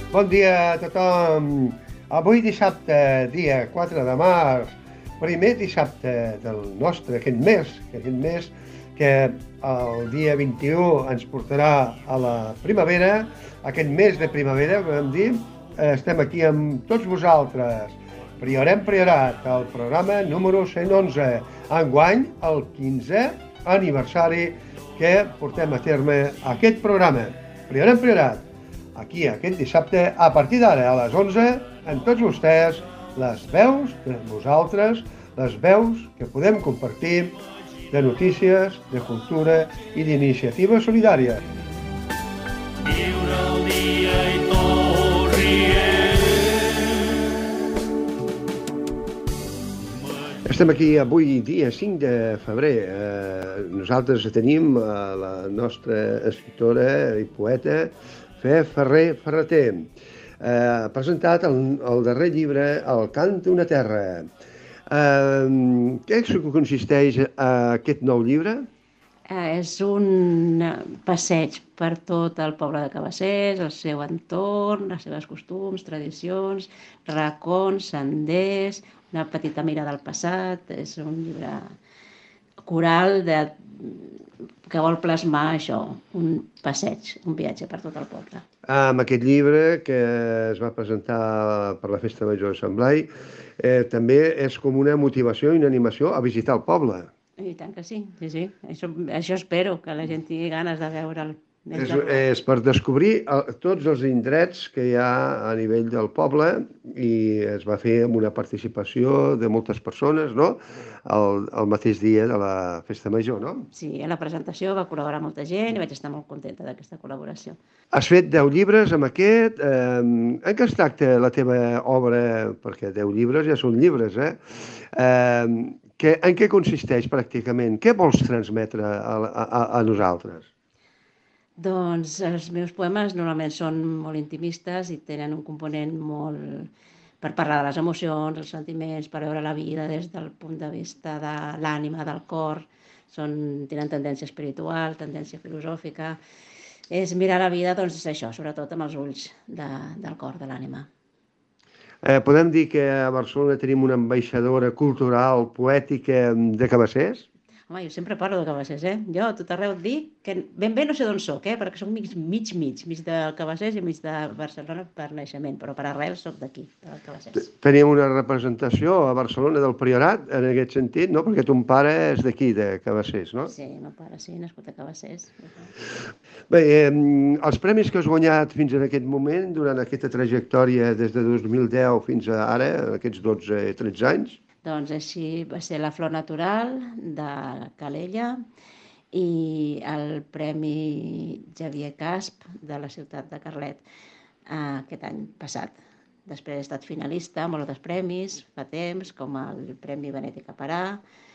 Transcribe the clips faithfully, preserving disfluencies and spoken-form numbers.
Bon dia a tothom. Avui dissabte, dia quatre de març, primer dissabte del nostre, aquest mes, que aquest mes que el dia vint-i-u ens portarà a la primavera, aquest mes de primavera, podem dir, estem aquí amb tots vosaltres. Priorem Priorat, el programa número cent onze, enguany el quinzè aniversari que portem a terme aquest programa. Priorem Priorat, aquí aquest dissabte, a partir d'ara, a les onze, amb tots vostès, les veus de vosaltres, les veus que podem compartir de notícies, de cultura i d'iniciatives solidàries. Viure el dia i tot rient. Estem aquí avui, dia cinc de febrer. Eh, nosaltres tenim eh, la nostra escriptora i poeta Fe Ferrer Ferreter. Eh, ha presentat el, el darrer llibre, El cant d'una terra. Eh, què consisteix eh, aquest nou llibre? Eh, és un passeig per tot el poble de Cabassers, el seu entorn, les seves costums, tradicions, racons, senders, una petita mirada al passat. És un llibre coral de, que vol plasmar això, un passeig, un viatge per tot el poble. Amb aquest llibre que es va presentar per la Festa Major de Sant Blai, eh, també és com una motivació i una animació a visitar el poble. I tant que sí, sí, sí. Això, això espero, que la gent tingui ganes de veure'l. És, és per descobrir el, tots els indrets que hi ha a nivell del poble, i es va fer amb una participació de moltes persones, no? El, el mateix dia de la Festa Major, no? Sí, a la presentació va col·laborar molta gent i vaig estar molt contenta d'aquesta col·laboració. Has fet deu llibres amb aquest. Eh, en què es tracta la teva obra? Perquè deu llibres ja són llibres, eh? eh que, en què consisteix pràcticament? Què vols transmetre a, a, a nosaltres? Doncs els meus poemes normalment són molt intimistes i tenen un component molt per parlar de les emocions, els sentiments, per veure la vida des del punt de vista de l'ànima, del cor. Són, tenen tendència espiritual, tendència filosòfica. És mirar la vida, doncs, és això, sobretot amb els ulls de, del cor, de l'ànima. Eh, podem dir que a Barcelona tenim una ambaixadora cultural, poètica de Cabassers? Home, jo sempre parlo de Cabassers, eh? Jo a tot arreu et dic que ben bé no sé d'on soc, eh? Perquè soc mig, mig, mig, mig de Cabassers i mig de Barcelona per naixement, però per arrel soc d'aquí, de Cabassers. Tenim una representació a Barcelona del Priorat, en aquest sentit, no? Perquè ton pare és d'aquí, de Cabassers, no? Sí, el meu pare sí, nascut a Cabassers. Bé, eh, els premis que has guanyat fins en aquest moment, durant aquesta trajectòria des de dos mil deu fins a ara, aquests dotze tretze anys, doncs així va ser la Flor Natural de Calella i el Premi Xavier Casp de la ciutat de Carlet aquest any passat. Després he estat finalista en molts altres premis fa temps, com el Premi Benet i Caparà,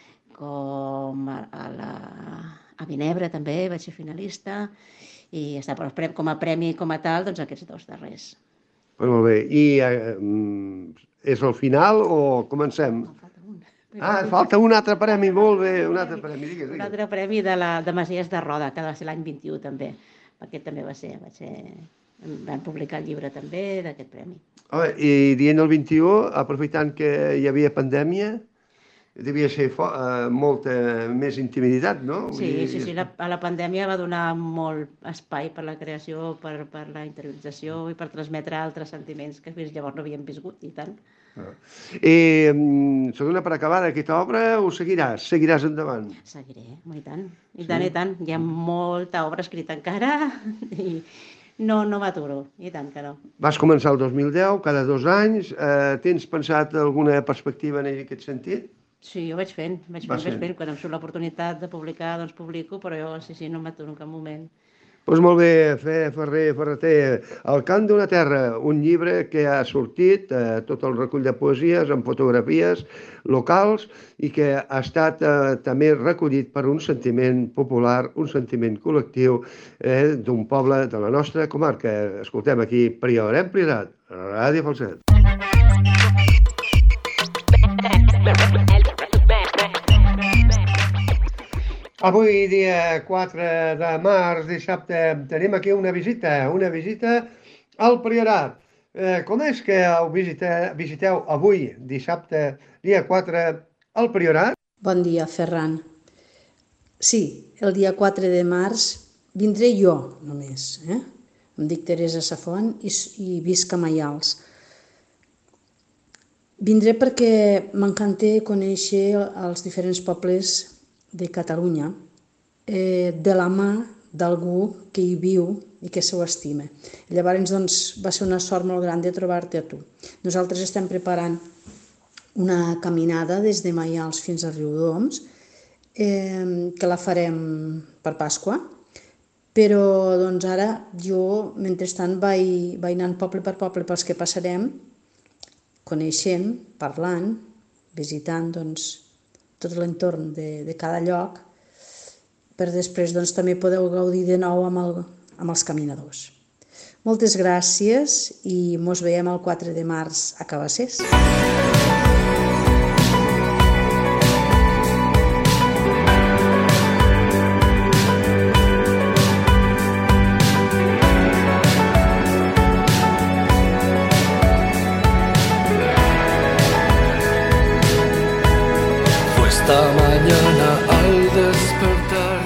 com a, la, a Vinebre també vaig ser finalista, i està, però com a premi com a tal, doncs aquests dos darrers. Pues molt bé. I eh, és el final o comencem? No, falta un. Ah, falta un altre premi, molt bé, un altre premi, digues, digues. Un altre premi de, la, de Masies de Roda, que va ser l'any vint-i-u també. Aquest també va ser, va ser... Van publicar el llibre també d'aquest premi. Oh, i dient el vint-i-u, aprofitant que hi havia pandèmia, devia ser fo eh, molta més intimitat, no? Sí, dir, sí, sí. La, a la pandèmia va donar molt espai per la creació, per, per la interiorització i per transmetre altres sentiments que fins llavors no havíem viscut, i tant. Ah. I s'ha donat per acabada aquesta obra o seguiràs? Seguiràs endavant? Seguiré, i tant, i tant, sí. i tant. Hi ha molta obra escrita encara i no, no m'aturo, i tant que no. Vas començar el dos mil deu, cada dos anys. Eh, tens pensat alguna perspectiva en aquest sentit? Sí, jo vaig fent, vaig fent, vaig fent. Quan em surt l'oportunitat de publicar, doncs publico, però jo sí, sí, no m'aturo en cap moment. Doncs molt bé, Fe Ferrer Ferreter, El cant d'una terra, un llibre que ha sortit, eh, tot el recull de poesies amb fotografies locals i que ha estat eh, també recollit per un sentiment popular, un sentiment col·lectiu eh, d'un poble de la nostra comarca. Escoltem aquí Priorem Priorat, Ràdio Falset. Avui, dia quatre de març, dissabte, tenim aquí una visita, una visita al Priorat. Eh, com és que heu visiteu, visiteu avui, dissabte, dia quatre, el Priorat? Bon dia, Ferran. Sí, el dia quatre de març vindré jo només. Eh? Em dic Teresa Safont i, i visc a Maials. Vindré perquè m'encanté conèixer els diferents pobles de Catalunya eh, de la mà d'algú que hi viu i que s'ho estima. Llavors, doncs, va ser una sort molt gran de trobar-te a tu. Nosaltres estem preparant una caminada des de Maials fins a Riudoms, eh, que la farem per Pasqua, però doncs ara jo, mentrestant, vaig, vaig anant poble per poble pels que passarem, coneixent, parlant, visitant doncs, tot l'entorn de, de cada lloc, per després doncs, també podeu gaudir de nou amb, el, amb els caminadors. Moltes gràcies i mos veiem el quatre de març a Cabassers. Esta mañana al despertar.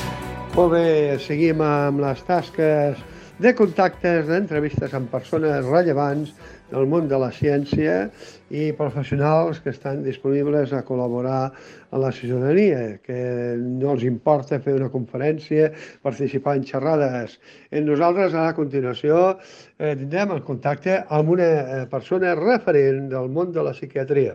Molt bé, seguim amb les tasques de contactes, d'entrevistes amb persones rellevants del món de la ciència i professionals que estan disponibles a col·laborar a la ciutadania, que no els importa fer una conferència, participar en xerrades. En nosaltres, a continuació, eh, tindrem el contacte amb una persona referent del món de la psiquiatria.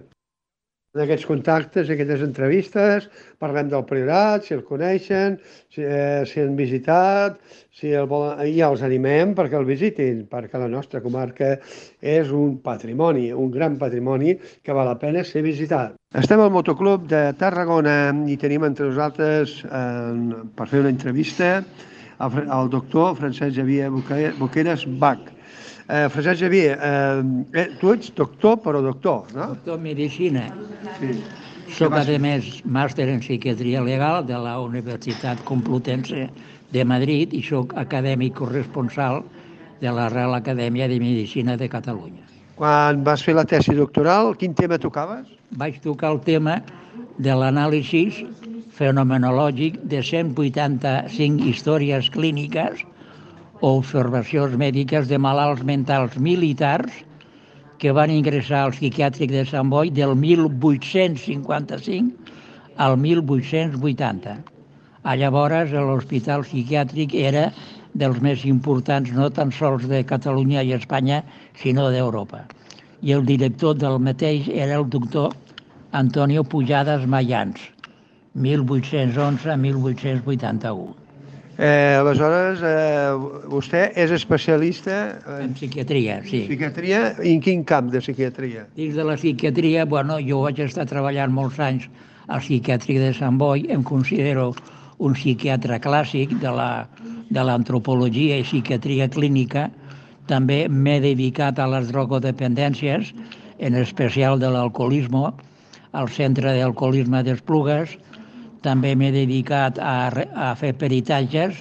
En aquests contactes, en aquestes entrevistes, parlem del Priorat, si el coneixen, si, eh, si han visitat, si el volen, i ja els animem perquè el visitin, perquè la nostra comarca és un patrimoni, un gran patrimoni que val la pena ser visitat. Estem al Motoclub de Tarragona i tenim entre nosaltres, eh, per fer una entrevista, el, el doctor Francesc Xavier Boqueras Bach. Eh, Francesc Xavier, eh, tu ets doctor, però doctor, no? Doctor en Medicina. Sí. Soc, a més, màster en Psiquiatria Legal de la Universitat Complutense de Madrid i soc acadèmic corresponsal de la Real Acadèmia de Medicina de Catalunya. Quan vas fer la tesi doctoral, quin tema tocaves? Vaig tocar el tema de l'anàlisi fenomenològic de cent vuitanta-cinc històries clíniques o observacions mèdiques de malalts mentals militars que van ingressar al psiquiàtric de Sant Boi del mil vuit-cents cinquanta-cinc al mil vuit-cents vuitanta. A llavors l'hospital psiquiàtric era dels més importants no tan sols de Catalunya i Espanya, sinó d'Europa. I el director del mateix era el doctor Antonio Pujades Mayans, mil vuit-cents onze a mil vuit-cents vuitanta-u. Eh, aleshores, eh, vostè és especialista en, en psiquiatria, sí. Psiquiatria, i en quin camp de psiquiatria? Dins de la psiquiatria, bueno, jo vaig estar treballant molts anys al psiquiàtric de Sant Boi, em considero un psiquiatre clàssic de la, de l'antropologia i psiquiatria clínica. També m'he dedicat a les drogodependències, en especial de l'alcoholisme, al centre d'alcoholisme d'Esplugues. També m'he dedicat a, a fer peritatges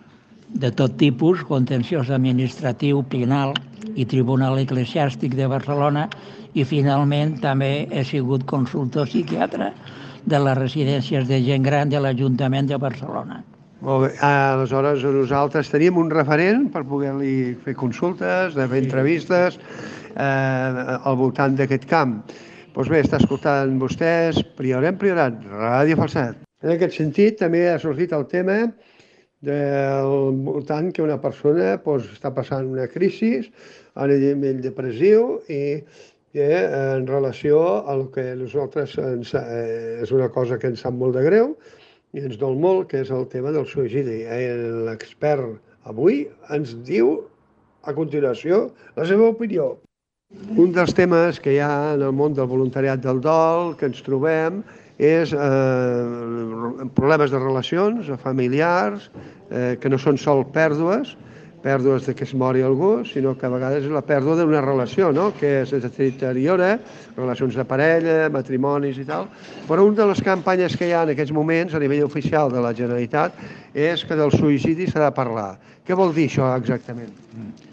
de tot tipus, contenciós administratiu, penal i tribunal eclesiàstic de Barcelona, i finalment també he sigut consultor psiquiatre de les residències de gent gran de l'Ajuntament de Barcelona. Molt bé. Aleshores, nosaltres teníem un referent per poder-li fer consultes, de fer entrevistes eh, al voltant d'aquest camp. Doncs bé, està escoltant vostès Priorem Priorat, Ràdio Falset. En aquest sentit, també ha sortit el tema del voltant que una persona doncs, està passant una crisi a nivell depressiu i que en relació al que nosaltres ens, eh, és una cosa que ens sap molt de greu i ens dol molt, que és el tema del suïcidi. L'expert avui ens diu a continuació la seva opinió. Un dels temes que hi ha en el món del voluntariat del dol que ens trobem és eh, problemes de relacions familiars, eh, que no són sol pèrdues, pèrdues de que es mori algú, sinó que a vegades és la pèrdua d'una relació, no? Que es deteriora, relacions de parella, matrimonis i tal. Però una de les campanyes que hi ha en aquests moments a nivell oficial de la Generalitat és que del suïcidi s'ha de parlar. Què vol dir això exactament?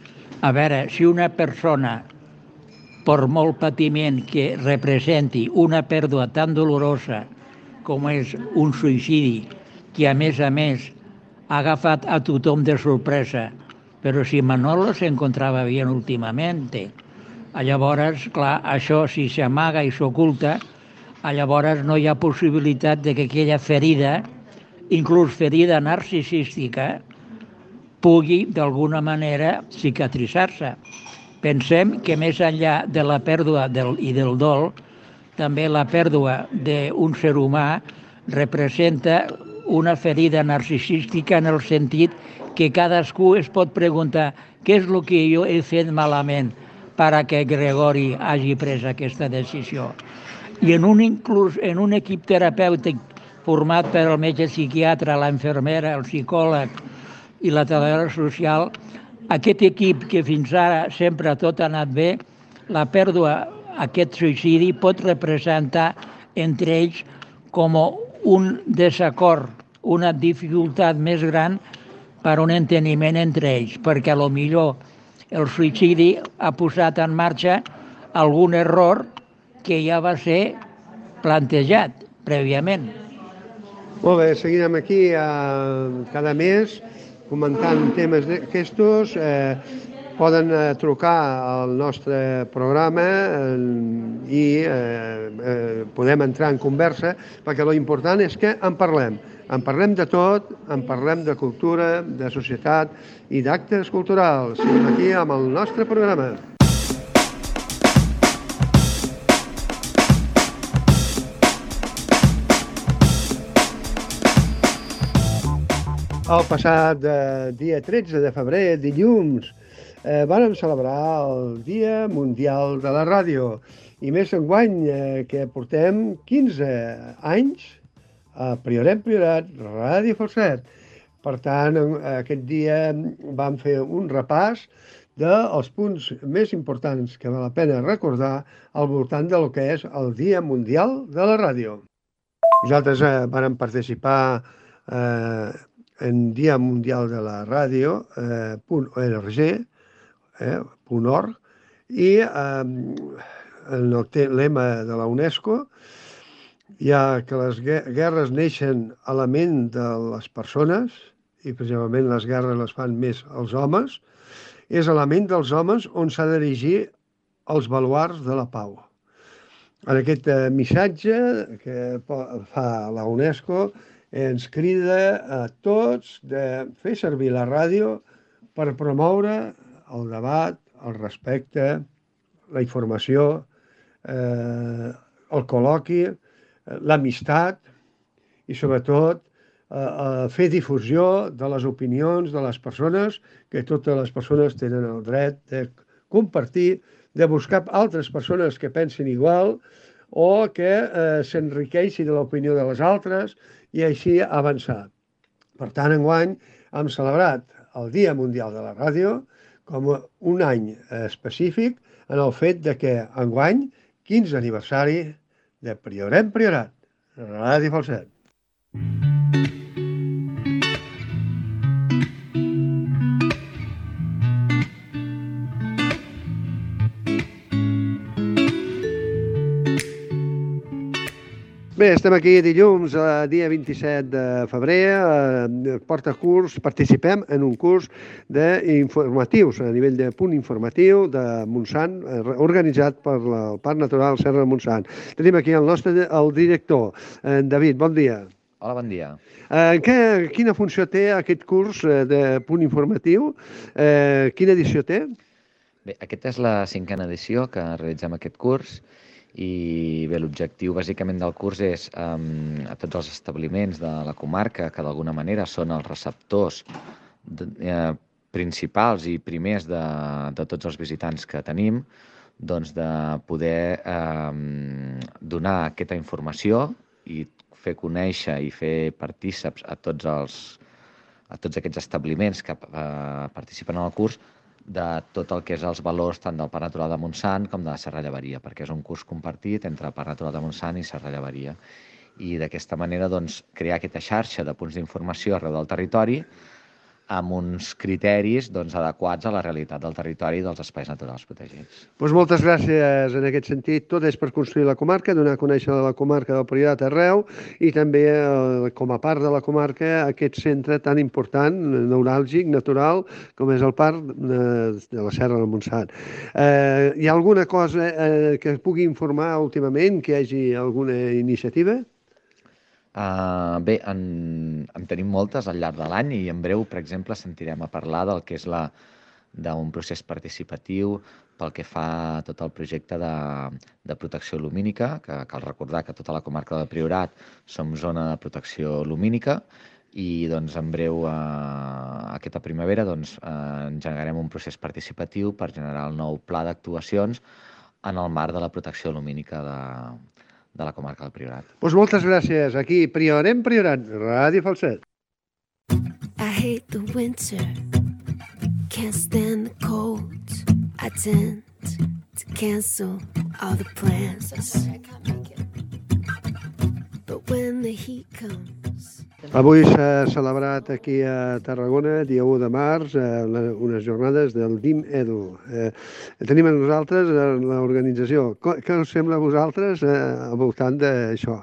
A veure, si una persona, per molt patiment que representi una pèrdua tan dolorosa com és un suïcidi, que a més a més ha agafat a tothom de sorpresa, però si Manolo se encontrava bien últimamente, llavors, clar, això si s'amaga i s'oculta, llavors no hi ha possibilitat de que aquella ferida, inclús ferida narcisística, pugui d'alguna manera cicatritzar-se. Pensem que més enllà de la pèrdua del, i del dol, també la pèrdua d'un ser humà representa una ferida narcisística en el sentit que cadascú es pot preguntar què és el que jo he fet malament perquè Gregori hagi pres aquesta decisió. I en un, inclús en un equip terapèutic format per el metge psiquiatre, la infermera, el psicòleg i la treballadora social, aquest equip que fins ara sempre tot ha anat bé, la pèrdua, aquest suïcidi, pot representar entre ells com un desacord, una dificultat més gran per un enteniment entre ells, perquè a lo millor el suïcidi ha posat en marxa algun error que ja va ser plantejat prèviament. Molt bé, seguirem aquí eh, cada mes comentant temes d'aquestos. Eh, poden eh, trucar al nostre programa eh, i eh, eh, podem entrar en conversa, perquè lo important és que en parlem. En parlem de tot, en parlem de cultura, de societat i d'actes culturals. Seguim aquí amb el nostre programa. El passat eh, dia tretze de febrer, dilluns, eh, vàrem celebrar el Dia Mundial de la Ràdio. I més enguany eh, que portem quinze anys a Priorat Priorat, Ràdio Falset. Per tant, aquest dia vam fer un repàs dels punts més importants que val la pena recordar al voltant del que és el Dia Mundial de la Ràdio. Nosaltres eh, vàrem participar eh, en Dia Mundial de la Ràdio, eh, .org, eh, .org, i eh, en el lema de la UNESCO hi ha que les guerres neixen a la ment de les persones, i precisament les guerres les fan més els homes, és a la ment dels homes on s'ha de dirigir els baluards de la pau. En aquest eh, missatge que fa la UNESCO ens crida a tots de fer servir la ràdio per promoure el debat, el respecte, la informació, eh, el col·loqui, l'amistat i, sobretot, eh, fer difusió de les opinions de les persones, que totes les persones tenen el dret de compartir, de buscar altres persones que pensin igual o que eh, s'enriqueixin de l'opinió de les altres i així avançar. Per tant, enguany hem celebrat el Dia Mundial de la Ràdio com un any específic en el fet de que enguany, quinze aniversari de Priorat Priorat, Ràdio Falset. Bé, estem aquí dilluns, dia vint-i-set de febrer, eh, porta curs, participem en un curs d'informatius, a nivell de punt informatiu de Montsant, eh, organitzat per el Parc Natural Serra de Montsant. Tenim aquí el nostre el director, eh, David, bon dia. Hola, bon dia. Eh, que, quina funció té aquest curs de punt informatiu? Eh, quina edició té? Bé, aquesta és la cinquena edició que realitzem aquest curs. I bé, l'objectiu bàsicament del curs és um, a tots els establiments de la comarca, que d'alguna manera són els receptors de, eh, principals i primers de, de tots els visitants que tenim, doncs de poder eh, donar aquesta informació i fer conèixer i fer partíceps a tots, els, a tots aquests establiments que eh, participen en el curs de tot el que és els valors tant del Parc Natural de Montsant com de la Serra Llevaria, perquè és un curs compartit entre el Parc Natural de Montsant i Serra Llevaria. I d'aquesta manera doncs, crear aquesta xarxa de punts d'informació arreu del territori amb uns criteris doncs, adequats a la realitat del territori i dels espais naturals protegits. Doncs moltes gràcies en aquest sentit. Tot és per construir la comarca, donar a conèixer la comarca del Priorat arreu i també, eh, com a part de la comarca, aquest centre tan important, neuràlgic, natural, com és el parc de, de la Serra del Montsant. Eh, hi ha alguna cosa eh, que es pugui informar últimament, que hi hagi alguna iniciativa? Uh, bé, en, en tenim moltes al llarg de l'any i en breu, per exemple, sentirem a parlar del que és la d'un procés participatiu pel que fa a tot el projecte de, de protecció lumínica, que cal recordar que tota la comarca del Priorat som zona de protecció lumínica i doncs, en breu, eh, aquesta primavera, doncs, eh, engegarem un procés participatiu per generar el nou pla d'actuacions en el marc de la protecció lumínica de, de la comarca del Priorat. Doncs moltes gràcies. Aquí, Priorem Priorat, Ràdio Falset. I hate the winter, can't stand the cold. I tend to cancel all the plans. I'm sorry, I can't make it. But when the heat comes... Avui s'ha celebrat aquí a Tarragona, dia u de març, eh, unes jornades del D I M Edu. Eh, tenim a nosaltres l'organització. Què us sembla a vosaltres eh, al voltant d'això?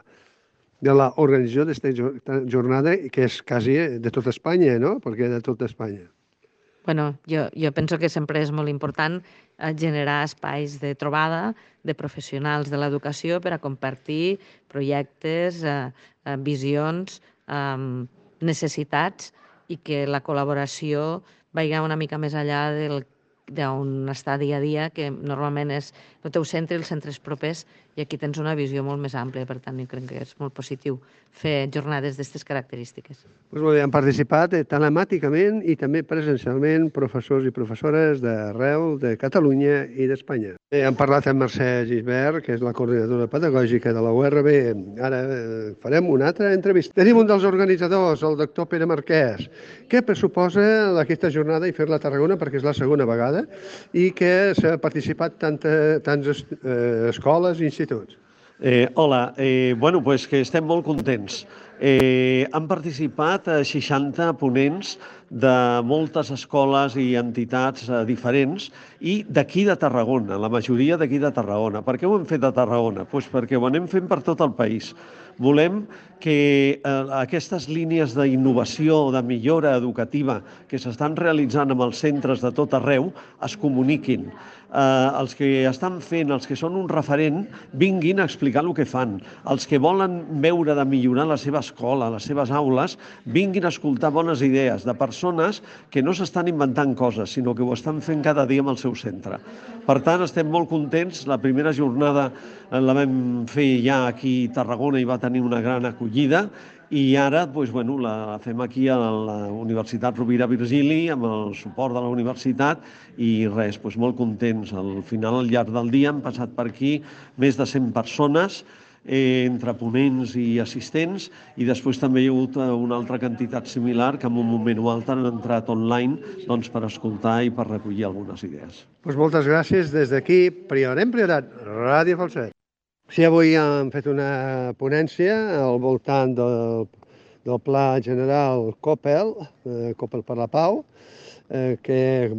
De l'organització d'aquesta jornada, que és quasi de tota Espanya, no? Perquè de tota Espanya. Bueno, jo, jo penso que sempre és molt important eh, generar espais de trobada de professionals de l'educació per a compartir projectes, eh, eh, visions, eh, necessitats i que la col·laboració vagi una mica més enllà del d'on està dia a dia, que normalment és el teu centre i els centres propers, i aquí tens una visió molt més àmplia, per tant, jo crec que és molt positiu fer jornades d'aquestes característiques. Pues molt bé, han participat eh, telemàticament i també presencialment professors i professores d'arreu de Catalunya i d'Espanya. Eh, han parlat amb Mercè Gisbert, que és la coordinadora pedagògica de la U R B. Ara eh, farem una altra entrevista. Tenim un dels organitzadors, el doctor Pere Marquès. Què pressuposa aquesta jornada i fer-la a Tarragona, perquè és la segona vegada, i que s'ha participat tanta, tantes eh, escoles i instituts? Eh, hola, eh, bueno, pues que estem molt contents. Eh, han participat eh, seixanta ponents de moltes escoles i entitats eh, diferents i d'aquí de Tarragona, la majoria d'aquí de Tarragona. Per què ho hem fet a Tarragona? Pues perquè ho anem fent per tot el país. Volem que eh, aquestes línies d'innovació, de millora educativa que s'estan realitzant amb els centres de tot arreu es comuniquin. Eh, els que estan fent, els que són un referent, vinguin a explicar el que fan. Els que volen veure de millorar la seva escola, les seves aules, vinguin a escoltar bones idees de persones que no s'estan inventant coses, sinó que ho estan fent cada dia amb el seu centre. Per tant, estem molt contents. La primera jornada la vam fer ja aquí a Tarragona i va tenir una gran acollida, i ara doncs, bueno, la fem aquí a la Universitat Rovira Virgili amb el suport de la universitat i res, doncs, molt contents. Al final, al llarg del dia, han passat per aquí més de cent persones, eh, entre ponents i assistents, i després també hi ha hagut una altra quantitat similar que en un moment o altre han entrat online doncs, per escoltar i per recollir algunes idees. Pues moltes gràcies des d'aquí, Priorem Priorat, Ràdio Falset. Sí, avui hem fet una ponència al voltant del, del Pla General COPEL, eh, COPEL per la Pau, eh, que,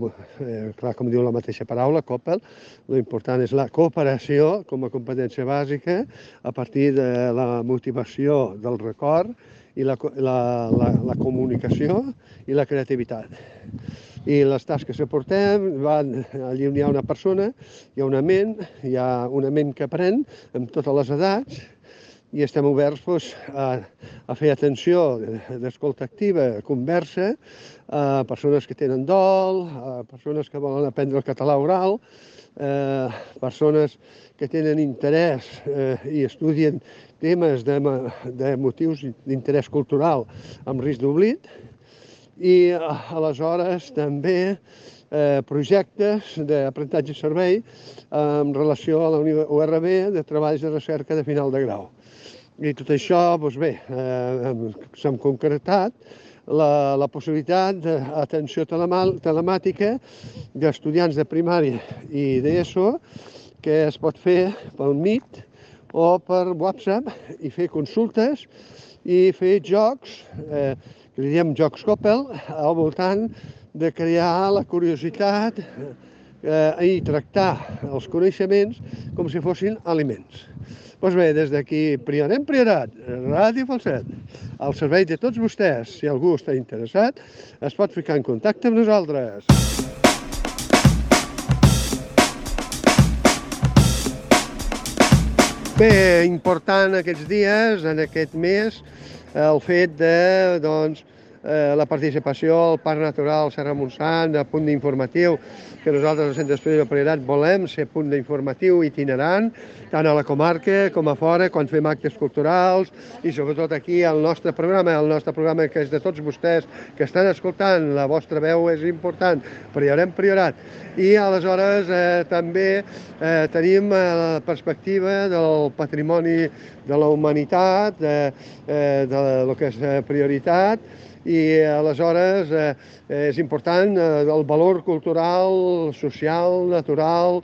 eh, clar, com diu la mateixa paraula, COPEL, l'important és la cooperació com a competència bàsica a partir de la motivació del record i la, la, la, la comunicació i la creativitat. I les tasques que portem, van, allí on hi ha una persona, hi ha una ment, hi ha una ment que aprèn amb totes les edats, i estem oberts doncs, a, a fer atenció d'escolta activa, conversa, a persones que tenen dol, a persones que volen aprendre el català oral, eh, persones que tenen interès eh, i estudien temes de, de motius d'interès cultural amb risc d'oblit, i aleshores també eh, projectes d'aprenentatge servei en relació a la U R B de treballs de recerca de final de grau. I tot això, doncs bé, eh, s'ha concretat la, la possibilitat d'atenció telemàtica d'estudiants de primària i d'ESO que es pot fer pel Meet o per WhatsApp i fer consultes i fer jocs eh, que li diem Jocs Coppel, al voltant de crear la curiositat eh, i tractar els coneixements com si fossin aliments. Doncs bé, des d'aquí, Priorat, Priorat, Ràdio Falset, al servei de tots vostès. Si algú està interessat, es pot ficar en contacte amb nosaltres. Bé, important aquests dies, en aquest mes, el fet de, doncs, eh, la participació al Parc Natural Serra Montsant, de punt d'informatiu, que nosaltres al Centre d'Estudis del Priorat volem ser punt d'informatiu itinerant, tant a la comarca com a fora, quan fem actes culturals i sobretot aquí al nostre programa, el nostre programa que és de tots vostès que estan escoltant, la vostra veu és important, Priorat, Priorat. I aleshores eh, també eh, tenim eh, la perspectiva del patrimoni de la humanitat, eh, eh, de lo que és eh, prioritat, i aleshores eh, és important eh, el valor cultural, social, natural,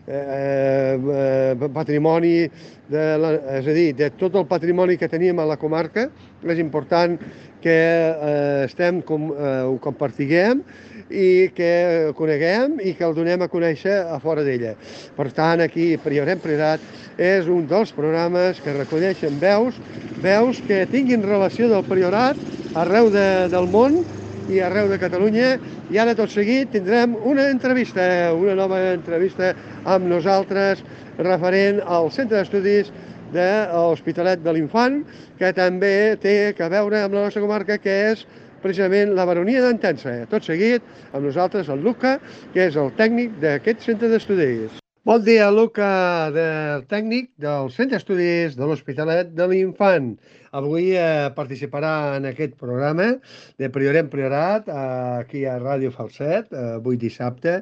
eh, eh, patrimoni, de la, és a dir, de tot el patrimoni que tenim a la comarca, és important que eh, estem com, eh, ho compartiguem i que coneguem i que el donem a conèixer a fora d'ella. Per tant, aquí Priorat, Priorat és un dels programes que recolleixen veus, veus que tinguin relació del Priorat arreu de, del món i arreu de Catalunya. I ara, tot seguit, tindrem una entrevista, una nova entrevista amb nosaltres referent al Centre d'Estudis de l'Hospitalet de l'Infant, que també té a veure amb la nostra comarca, que és precisament la baronia d'Entença. Tot seguit, amb nosaltres el Luca, que és el tècnic d'aquest centre d'estudis. Bon dia, Luca, del tècnic del Centre d'Estudis de l'Hospitalet de l'Infant. Avui eh, participarà en aquest programa de Priorat en Priorat, eh, aquí a Ràdio Falset, eh, avui dissabte,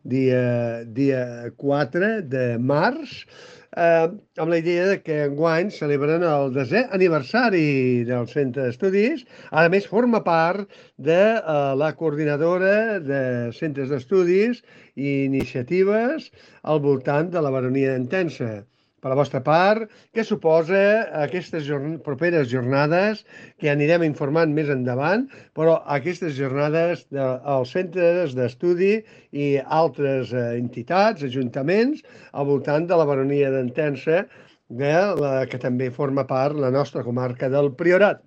dia, dia quatre de març, eh, amb la idea de que enguany celebren el desè aniversari del Centre d'Estudis. A més, forma part de eh, la coordinadora de centres d'estudis i iniciatives al voltant de la baronia d'Entença. Per la vostra part, què suposa aquestes jorn properes jornades, que anirem informant més endavant, però aquestes jornades dels centres d'estudi i altres eh, entitats, ajuntaments, al voltant de la baronia d'Entença, de la que també forma part la nostra comarca del Priorat.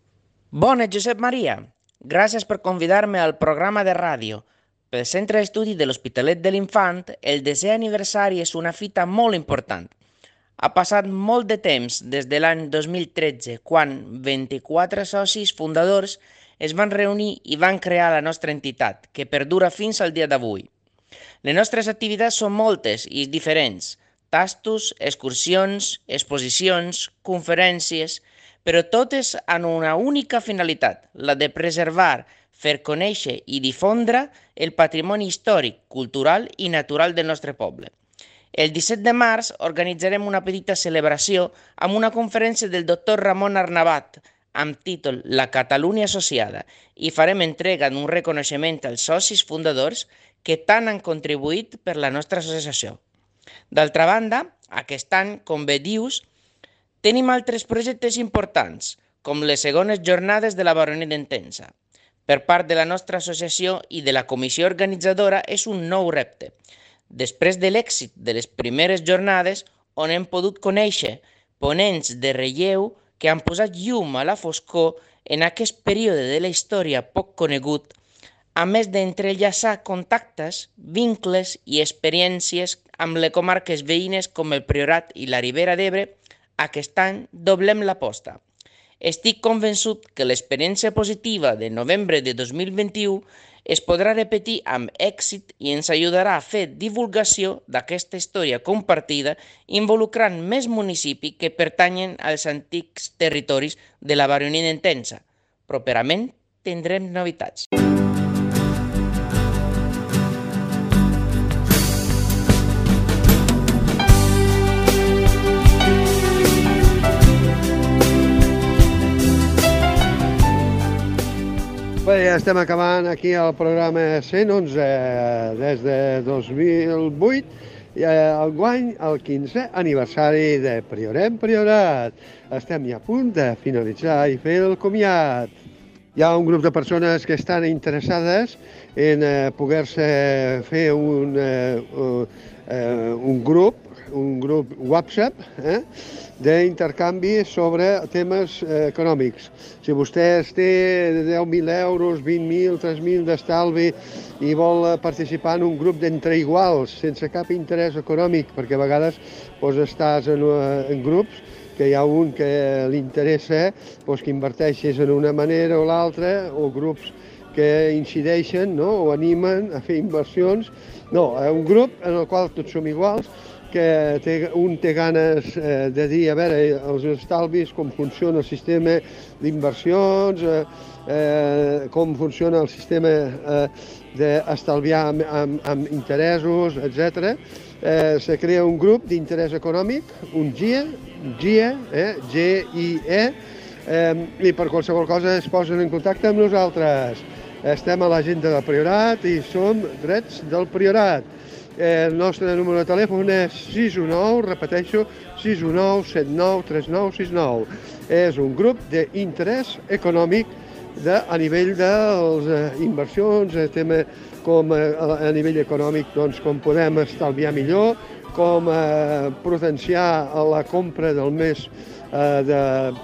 Bones, Josep Maria. Gràcies per convidar-me al programa de ràdio. Pel Centre d'Estudi de l'Hospitalet de l'Infant, el desè aniversari és una fita molt important. Ha passat molt de temps des de l'any dos mil tretze, quan vint-i-quatre socis fundadors es van reunir i van crear la nostra entitat, que perdura fins al dia d'avui. Les nostres activitats són moltes i diferents: tastos, excursions, exposicions, conferències, però totes amb una única finalitat, la de preservar, fer conèixer i difondre el patrimoni històric, cultural i natural del nostre poble. El disset de març organitzarem una petita celebració amb una conferència del doctor Ramon Arnabat amb títol La Catalunya Associada i farem entrega d'un reconeixement als socis fundadors que tant han contribuït per la nostra associació. D'altra banda, aquest any, com bé dius, tenim altres projectes importants, com les segones jornades de la baronia d'Entença. Per part de la nostra associació i de la comissió organitzadora és un nou repte. Després de l'èxit de les primeres jornades, on hem pogut conèixer ponents de relleu que han posat llum a la foscor en aquest període de la història poc conegut, a més d'entrellaçar contactes, vincles i experiències amb les comarques veïnes com el Priorat i la Ribera d'Ebre, aquest any doblem l'aposta. Estic convençut que l'experiència positiva de novembre de dos mil vint-i-u es podrà repetir amb èxit i ens ajudarà a fer divulgació d'aquesta història compartida involucrant més municipis que pertanyen als antics territoris de la baronia d'Entença. Properament tindrem novetats. Bé, ja estem acabant aquí el programa cent onze des de dos mil vuit, i el guany el quinzè aniversari de Priorat en Priorat. Estem ja a punt de finalitzar i fer el comiat. hi ha un grup de persones que estan interessades en eh, poder-se fer un, eh, uh, un grup, un grup WhatsApp, eh, d'intercanvi sobre temes eh, econòmics. Si vostè té deu mil euros, vint mil, tres mil d'estalvi i vol participar en un grup d'entre iguals, sense cap interès econòmic, perquè a vegades doncs, estàs en, en grups que hi ha un que li interessa doncs, que inverteixis en una manera o l'altra, o grups que incideixen, no?, o animen a fer inversions. No, un grup en el qual tots som iguals, que té, un té ganes eh, de dir, a veure, els estalvis, com funciona el sistema d'inversions, eh, eh, com funciona el sistema eh, d'estalviar amb, amb, amb interessos, etcètera. Eh, se crea un grup d'interès econòmic, un G I E, G I E, eh, G I E, eh, i per qualsevol cosa es posen en contacte amb nosaltres. Estem a l'agenda del Priorat i som drets del Priorat. El nostre número de telèfon és sis un nou, repeteixo, sis un nou, set nou, tres nou sis nou. És un grup d'interès econòmic de, a nivell de les eh, inversions, el tema com eh, a nivell econòmic, doncs, com podem estalviar millor, com eh, potenciar la compra del més eh, de,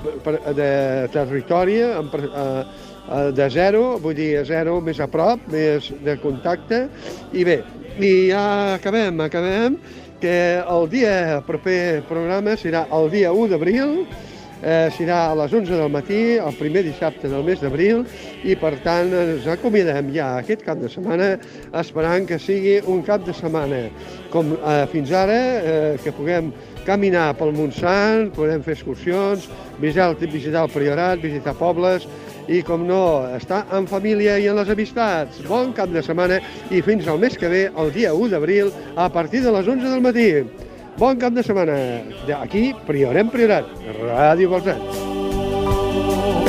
de territori, eh, de zero, vull dir, zero més a prop, més de contacte, i bé, i ja acabem, acabem, que el dia proper programa serà el dia u d'abril, eh, serà a les onze del matí, el primer dissabte del mes d'abril, i per tant ens acomiadem ja aquest cap de setmana, esperant que sigui un cap de setmana com eh, fins ara, eh, que puguem caminar pel Montsant, podem fer excursions, visitar, visitar el Priorat, visitar pobles, i, com no, estar en família i en les amistats. Bon cap de setmana i fins al mes que ve, el dia u d'abril, a partir de les onze del matí. Bon cap de setmana. Aquí, Priorem Priorat, Ràdio Bolsat.